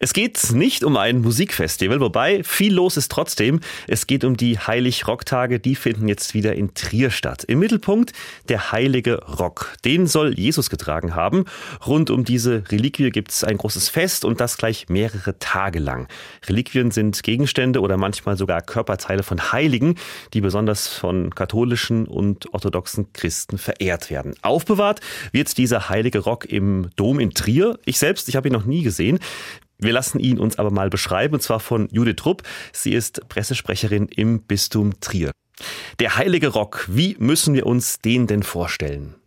Es geht nicht um ein Musikfestival, wobei viel los ist trotzdem. Es geht um die Heilig-Rock-Tage, die finden jetzt wieder in Trier statt. Im Mittelpunkt der heilige Rock. Den soll Jesus getragen haben. Rund um diese Reliquie gibt es ein großes Fest und das gleich mehrere Tage lang. Reliquien sind Gegenstände oder manchmal sogar Körperteile von Heiligen, die besonders von katholischen und orthodoxen Christen verehrt werden. Aufbewahrt wird dieser heilige Rock im Dom in Trier. Ich habe ihn noch nie gesehen. Wir lassen ihn uns aber mal beschreiben, und zwar von Judith Rupp. Sie ist Pressesprecherin im Bistum Trier. Der heilige Rock, wie müssen wir uns den denn vorstellen?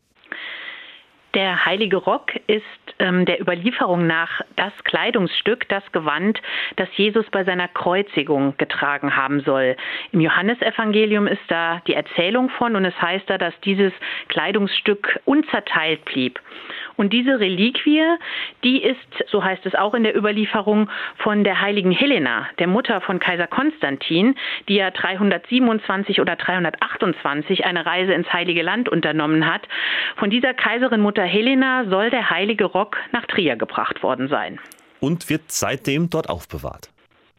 Der heilige Rock ist der Überlieferung nach das Kleidungsstück, das Gewand, das Jesus bei seiner Kreuzigung getragen haben soll. Im Johannesevangelium ist da die Erzählung von und es heißt da, dass dieses Kleidungsstück unzerteilt blieb. Und diese Reliquie, die ist, so heißt es auch in der Überlieferung, von der heiligen Helena, der Mutter von Kaiser Konstantin, die ja 327 oder 328 eine Reise ins Heilige Land unternommen hat. Von dieser Kaiserin Mutter Helena soll der heilige Rock nach Trier gebracht worden sein. Und wird seitdem dort aufbewahrt.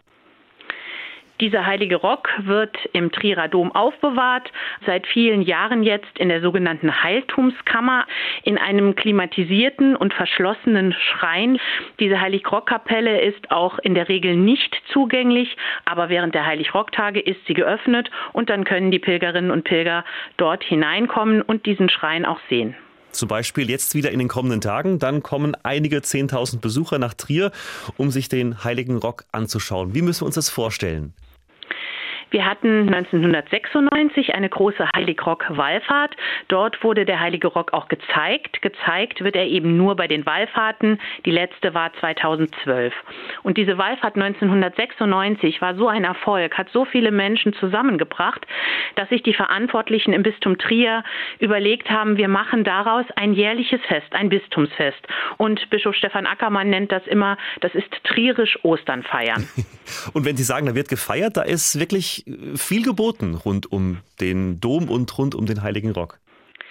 Dieser heilige Rock wird im Trierer Dom aufbewahrt, seit vielen Jahren jetzt in der sogenannten Heiltumskammer, in einem klimatisierten und verschlossenen Schrein. Diese Heilig-Rock-Kapelle ist auch in der Regel nicht zugänglich, aber während der Heilig-Rock-Tage ist sie geöffnet und dann können die Pilgerinnen und Pilger dort hineinkommen und diesen Schrein auch sehen. Zum Beispiel jetzt wieder in den kommenden Tagen, dann kommen einige 10.000 Besucher nach Trier, um sich den heiligen Rock anzuschauen. Wie müssen wir uns das vorstellen? Wir hatten 1996 eine große Heilig-Rock-Wallfahrt. Dort wurde der heilige Rock auch gezeigt. Gezeigt wird er eben nur bei den Wallfahrten. Die letzte war 2012. Und diese Wallfahrt 1996 war so ein Erfolg, hat so viele Menschen zusammengebracht, dass sich die Verantwortlichen im Bistum Trier überlegt haben, wir machen daraus ein jährliches Fest, ein Bistumsfest. Und Bischof Stefan Ackermann nennt das immer, das ist trierisch Ostern feiern. Und wenn Sie sagen, da wird gefeiert, da ist wirklich viel geboten rund um den Dom und rund um den heiligen Rock.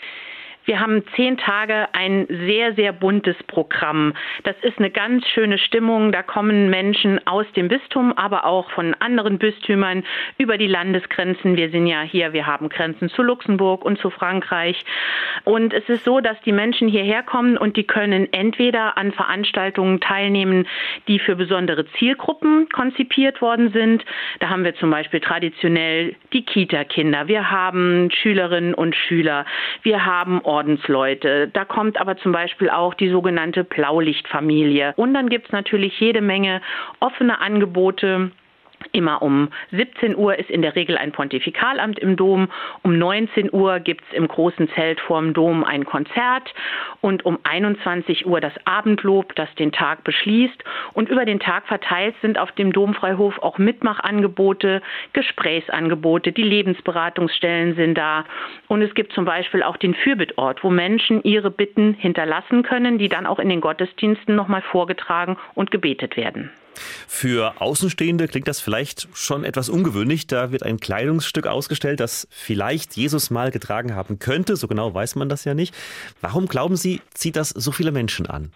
Wir haben 10 Tage ein sehr, sehr buntes Programm. Das ist eine ganz schöne Stimmung. Da kommen Menschen aus dem Bistum, aber auch von anderen Bistümern über die Landesgrenzen. Wir sind ja hier, wir haben Grenzen zu Luxemburg und zu Frankreich. Und es ist so, dass die Menschen hierher kommen und die können entweder an Veranstaltungen teilnehmen, die für besondere Zielgruppen konzipiert worden sind. Da haben wir zum Beispiel traditionell die Kita-Kinder. Wir haben Schülerinnen und Schüler. Wir haben Ordensleute. Da kommt aber zum Beispiel auch die sogenannte Blaulichtfamilie. Und dann gibt es natürlich jede Menge offene Angebote. Immer um 17 Uhr ist in der Regel ein Pontifikalamt im Dom. Um 19 Uhr gibt es im großen Zelt vorm Dom ein Konzert und um 21 Uhr das Abendlob, das den Tag beschließt. Und über den Tag verteilt sind auf dem Domfreihof auch Mitmachangebote, Gesprächsangebote, die Lebensberatungsstellen sind da. Und es gibt zum Beispiel auch den Fürbittort, wo Menschen ihre Bitten hinterlassen können, die dann auch in den Gottesdiensten nochmal vorgetragen und gebetet werden. Für Außenstehende klingt das vielleicht schon etwas ungewöhnlich. Da wird ein Kleidungsstück ausgestellt, das vielleicht Jesus mal getragen haben könnte. So genau weiß man das ja nicht. Warum glauben Sie, zieht das so viele Menschen an?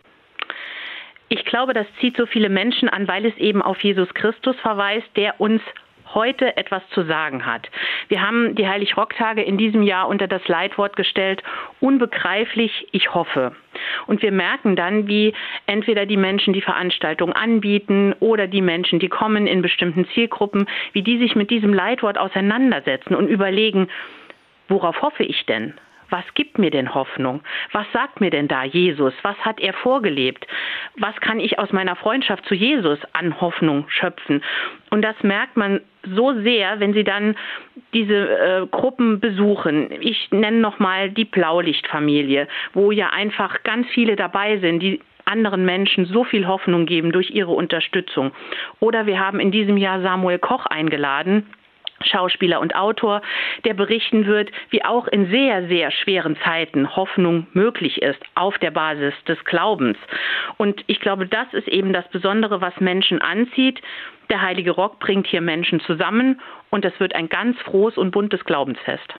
Ich glaube, das zieht so viele Menschen an, weil es eben auf Jesus Christus verweist, der uns heute etwas zu sagen hat. Wir haben die Heilig-Rock-Tage in diesem Jahr unter das Leitwort gestellt, unbegreiflich, ich hoffe. Und wir merken dann, wie entweder die Menschen die Veranstaltung anbieten oder die Menschen, die kommen in bestimmten Zielgruppen, wie die sich mit diesem Leitwort auseinandersetzen und überlegen, worauf hoffe ich denn? Was gibt mir denn Hoffnung? Was sagt mir denn da Jesus? Was hat er vorgelebt? Was kann ich aus meiner Freundschaft zu Jesus an Hoffnung schöpfen? Und das merkt man so sehr, wenn Sie dann diese Gruppen besuchen. Ich nenne nochmal die Blaulichtfamilie, wo ja einfach ganz viele dabei sind, die anderen Menschen so viel Hoffnung geben durch ihre Unterstützung. Oder wir haben in diesem Jahr Samuel Koch eingeladen, Schauspieler und Autor, der berichten wird, wie auch in sehr, sehr schweren Zeiten Hoffnung möglich ist auf der Basis des Glaubens. Und ich glaube, das ist eben das Besondere, was Menschen anzieht. Der heilige Rock bringt hier Menschen zusammen und es wird ein ganz frohes und buntes Glaubensfest.